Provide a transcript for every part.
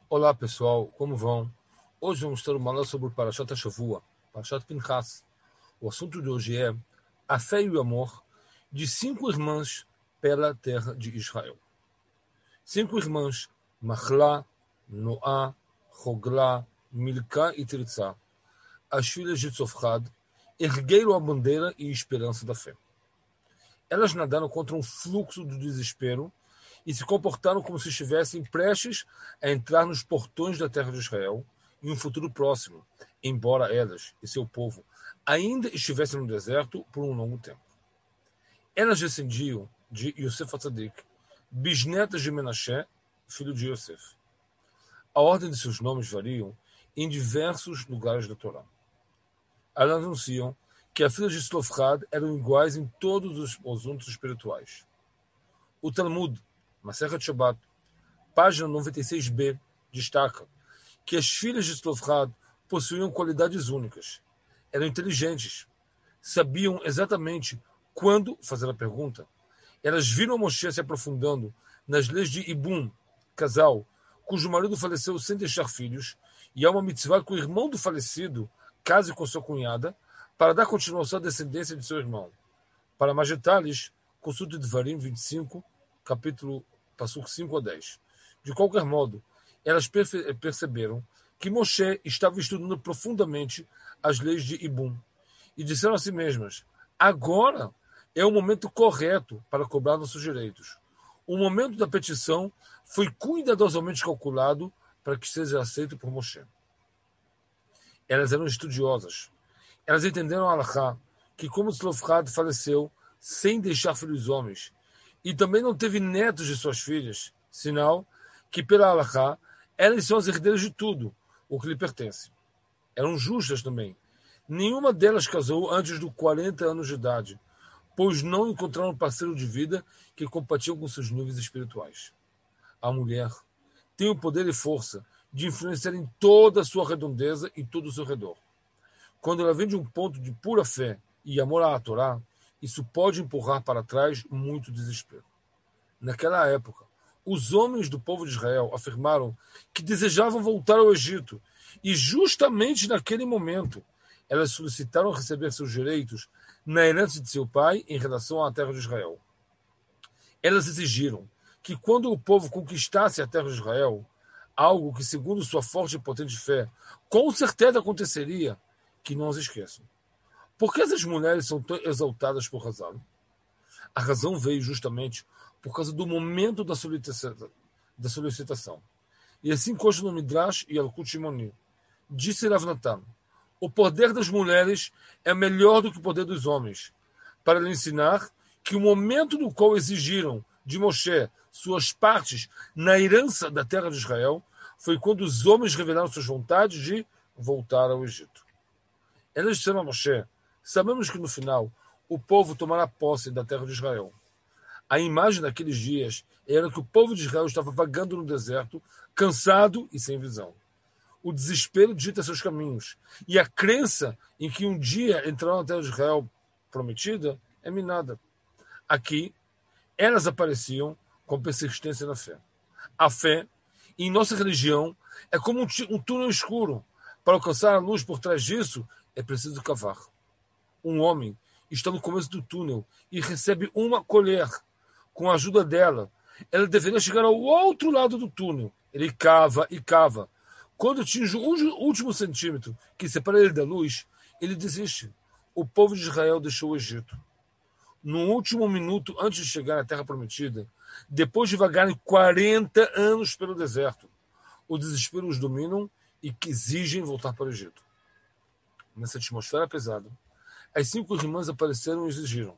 Olá pessoal, como vão? Hoje vamos ter uma aula sobre o Parashat HaShavua, Parashat Pinchas. O assunto de hoje é a fé e o amor de 5 irmãs pela terra de Israel. 5 irmãs, Mahla, Noá, Hogla, Milcá e Tirzá, as filhas de Tzofrad, ergueram a bandeira e esperança da fé. Elas nadaram contra um fluxo do desespero e se comportaram como se estivessem prestes a entrar nos portões da terra de Israel em um futuro próximo, embora elas e seu povo ainda estivessem no deserto por um longo tempo. Elas descendiam de Yosef Atzadik, bisnetas de Menashe, filho de Yosef. A ordem de seus nomes variam em diversos lugares da Torá. Elas anunciam que as filhas de Tzofrad eram iguais em todos os assuntos espirituais. O Talmud, Masechet Shabbat, página 96b, destaca que as filhas de Tzofrad possuíam qualidades únicas. Eram inteligentes, sabiam exatamente quando fazer a pergunta. Elas viram Moshe se aprofundando nas leis de Ibum, casal, cujo marido faleceu sem deixar filhos, e há uma mitzvah que o irmão do falecido case com sua cunhada para dar continuação à descendência de seu irmão. Para mais detalhes, consulte Devarim 25, capítulo Passuk 5 a 10. De qualquer modo, elas perceberam que Moshe estava estudando profundamente as leis de Ibum e disseram a si mesmas: agora é o momento correto para cobrar nossos direitos. O momento da petição foi cuidadosamente calculado para que seja aceito por Moshe. Elas eram estudiosas. Elas entenderam a Halachá, que como Tzofrad faleceu sem deixar filhos homens, e também não teve netos de suas filhas, sinal que pela Halachá elas são as herdeiras de tudo, o que lhe pertence. Eram justas também. Nenhuma delas casou antes dos 40 anos de idade, pois não encontraram um parceiro de vida que compatia com seus níveis espirituais. A mulher tem o poder e força de influenciar em toda a sua redondeza e todo o seu redor. Quando ela vem de um ponto de pura fé e amor à Torá, isso pode empurrar para trás muito desespero. Naquela época, os homens do povo de Israel afirmaram que desejavam voltar ao Egito, e justamente naquele momento, elas solicitaram receber seus direitos na herança de seu pai em relação à terra de Israel. Elas exigiram que quando o povo conquistasse a terra de Israel, algo que, segundo sua forte e potente fé, com certeza aconteceria, que não as esqueçam. Por que essas mulheres são tão exaltadas por Hazal? A razão veio justamente por causa do momento da solicitação. E assim consta no Midrash e Yalkut Shimoni. Disse Rav Natan: o poder das mulheres é melhor do que o poder dos homens, para lhe ensinar que o momento no qual exigiram de Moshe suas partes na herança da terra de Israel foi quando os homens revelaram suas vontades de voltar ao Egito. Elas disseram a Moshe: sabemos que no final o povo tomará posse da terra de Israel. A imagem daqueles dias era que o povo de Israel estava vagando no deserto, cansado e sem visão. O desespero dita seus caminhos, e a crença em que um dia entrarão na terra de Israel prometida é minada. Aqui, elas apareciam com persistência na fé. A fé, em nossa religião, é como um túnel escuro. Para alcançar a luz por trás disso, é preciso cavar. Um homem está no começo do túnel e recebe uma colher. Com a ajuda dela, ela deveria chegar ao outro lado do túnel. Ele cava e cava. Quando atinge o último centímetro que separa ele da luz, ele desiste. O povo de Israel deixou o Egito. No último minuto antes de chegar à Terra Prometida, depois de vagarem 40 anos pelo deserto, o desespero os dominam e que exigem voltar para o Egito. Nessa atmosfera pesada, as 5 irmãs apareceram e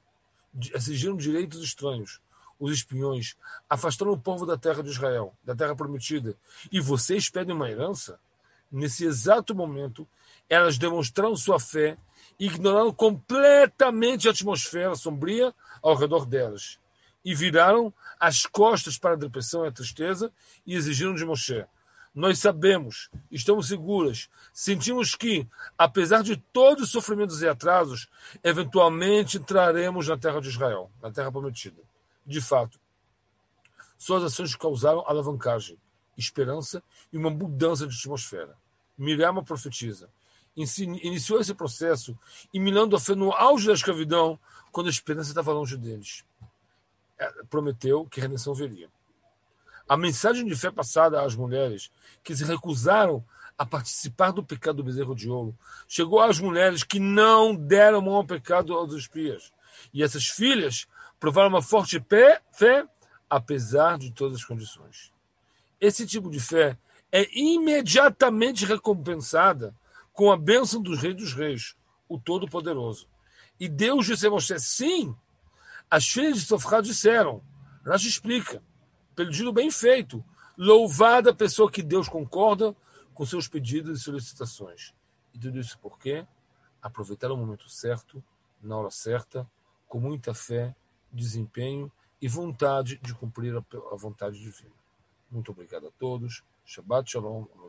exigiram direitos estranhos. Os espiões afastaram o povo da terra de Israel, da terra prometida. E vocês pedem uma herança? Nesse exato momento, elas demonstraram sua fé e ignoraram completamente a atmosfera sombria ao redor delas. E viraram as costas para a depressão e a tristeza e exigiram de Moshe: nós sabemos, estamos seguras, sentimos que, apesar de todos os sofrimentos e atrasos, eventualmente entraremos na terra de Israel, na terra prometida. De fato, suas ações causaram alavancagem. esperança e uma mudança de atmosfera. Miriam profetiza. Iniciou esse processo, iminando a fé no auge da escravidão, quando a esperança estava longe deles. Prometeu que a redenção viria. A mensagem de fé passada às mulheres que se recusaram a participar do pecado do bezerro de ouro chegou às mulheres que não deram mão ao pecado aos espias. E essas filhas provaram uma forte fé, apesar de todas as condições. Esse tipo de fé é imediatamente recompensada com a bênção do Rei dos Reis, o Todo-Poderoso. E Deus disse a Moisés, sim, as filhas de Sofrá disseram, Rashi explica, pedido bem feito, louvada a pessoa que Deus concorda com seus pedidos e solicitações. E tudo isso por quê? Aproveitar o momento certo, na hora certa, com muita fé, desempenho e vontade de cumprir a vontade divina. Muito obrigado a todos. Shabbat Shalom.